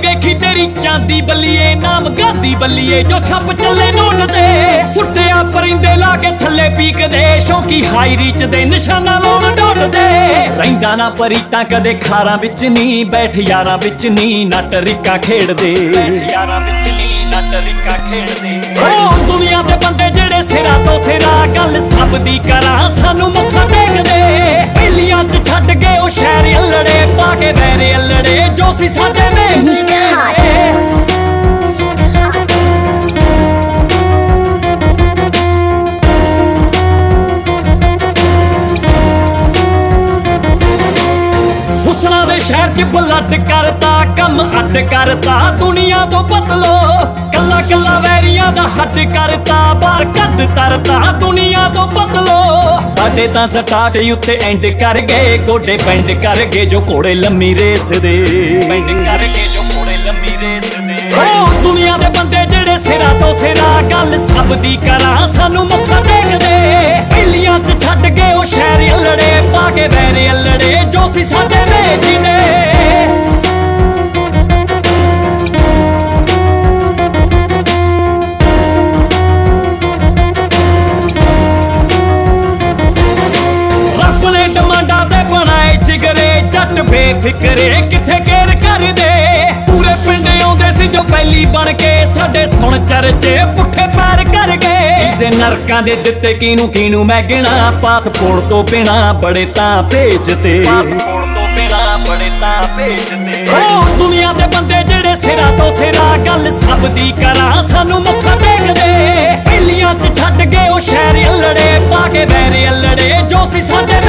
ਵੇਖੀ ਤੇਰੀ ਚਾਂਦੀ ਬੱਲੀਏ, ਨਾਮ ਗਾਂਦੀ ਬੱਲੀਏ ਜੋ ਛੱਪ ਚੱਲੇ ਨੋਟ ਤੇ। ਸੁੱਟਿਆ ਪਰਿੰਦੇ ਲਾ ਕੇ ਥੱਲੇ ਪੀਕਦੇ, ਸ਼ੌਂਕੀ ਹਾਈ ਰੀਚ ਦੇ ਨਿਸ਼ਾਨਾ ਲਾਉਣ ਡੋਟਦੇ। ਰਹਿੰਦਾ ਨਾ ਪਰੀਤਾਂ ਕਦੇ ਖਾਰਾਂ ਵਿੱਚ ਨੀ, ਬੈਠ ਯਾਰਾਂ ਵਿੱਚ ਨੀ ਨੱਟ ਰਿੱਕਾ ਖੇਡਦੇ। ਯਾਰਾਂ ਵਿੱਚ ਨੀ ਨੱਟ ਰਿੱਕਾ ਖੇਡਦੇ। ਓ ਦੁਨੀਆ ਦੇ ਬੰਦੇ ਜਿਹੜੇ ਸਿਰਾਂ ਤੋਂ ਸਿਰਾਂ, ਗੱਲ ਸਭ ਦੀ ਕਰਾਂ ਸਾਨੂੰ ਮੱਥਾ ਟੇਕਦੇ। ਪਹਿਲੀਆਂ ਤੇ ਛੱਡ ਕੇ ਉਹ ਸ਼ਹਿਰ ਅਲੜੇ, ਪਾ ਕੇ ਵੈਰੇ ਅਲੜੇ ਜੋ ਸੀ ਸਾਡੇ ਵੇਖਦੇ। ਹੁਸਨਾ ਦੇ ਸ਼ਹਿਰ ਚ ਬਲੱਡ ਕਰਤਾ, ਕੰਮ ਅੱਡ ਕਰਤਾ ਦੁਨੀਆ ਤੋਂ ਬਦਲੋ। ਕੱਲਾ ਕੱਲਾ ਵੈਰੀਆਂ ਦਾ ਹੱਡ ਕਰਤਾ, ਬਾਹਰ ਕੱਦ ਤਰਤਾ ਦੁਨੀਆ ਤੋਂ ਬਦਲੋ। ਸਾਡੇ ਤਾਂ ਸਟਾਰਟ ਉੱਤੇ ਐਂਡ ਕਰ ਗਏ, ਗੋਡੇ ਬੈਂਡ ਕਰ ਗਏ ਜੋ ਘੋੜੇ ਲੰਮੀ ਰੇਸ ਦੇ। ਬੈਂਡ ਕਰ ਗਏ ਜੋ ਘੋੜੇ ਲੰਮੀ ਰੇਸ ਦੇ। ਓ ਦੁਨੀਆ ਦੇ ਬੰਦੇ ਜਿਹੜੇ ਸਿਰਾਂ ਤੋਂ ਸਿਰਾਂ, ਗੱਲ ਸਭ ਦੀ ਕਰਾਂ ਸਾਨੂੰ ਮੱਥਾ ਟੇਕਦੇ। ਪਹਿਲੀਆਂ ਤੇ ਛੱਡ ਕੇ ਉਹ ਸ਼ਹਿਰ ਅਲੜੇ, ਪਾ ਕੇ ਵੈਰੇ ਅਲੜੇ ਜੋ ਸੀ ਸਾਡੇ ਵੇਖੀ ਨੇ। ਡਮਾਂਡਾਂ ਤੇ ਬਣਾਏ ਜਿਗਰੇ, ਜੱਟ ਬੇਫਿਕਰੇ ਕਿੱਥੇ ਕੇਰ ਕਰਦੇ। ਪੂਰੇ ਪਿੰਡ ਆਉਂਦੇ ਸੀ ਜੋ ਪਹਿਲੀ ਬਣ ਕੇ, ਸਾਡੇ ਸੁਣ ਚਰਚੇ ਪੁੱਠੇ ਪੈਰ ਕਰ ਗਏ। ਕਿਸੇ ਨਰਕਾਂ ਦੇ ਦਿੱਤੇ ਕਿਨੂੰ ਕਿਨੂੰ ਮੈਂ ਗਿਣਾ, ਪਾਸਪੋਰਟ ਤੋਂ ਬਿਨਾ ਬੜੇ ਤਾਂ ਭੇਜਦੇ। ਪਾਸਪੋਰਟ ਤੋਂ ਬਿਨਾ ਬੜੇ ਤਾਂ ਭੇਜਦੇ। ਓ ਦੁਨੀਆ ਦੇ ਬੰਦੇ ਜਿਹੜੇ ਸਿਰਾਂ ਤੋਂ ਸਿਰਾਂ, ਗੱਲ ਸਭ ਦੀ ਕਰਾਂ ਸਾਨੂੰ ਮੱਥਾ ਟੇਕਦੇ। ਪਹਿਲੀਆਂ ਤੇ ਛੱਡ ਕੇ ਉਹ ਸ਼ਹਿਰ ਅਲੜੇ, ਪਾ ਕੇ ਵੈਰੇ ਅਲੜੇ ਜੋ ਸੀ ਸਾਡੇ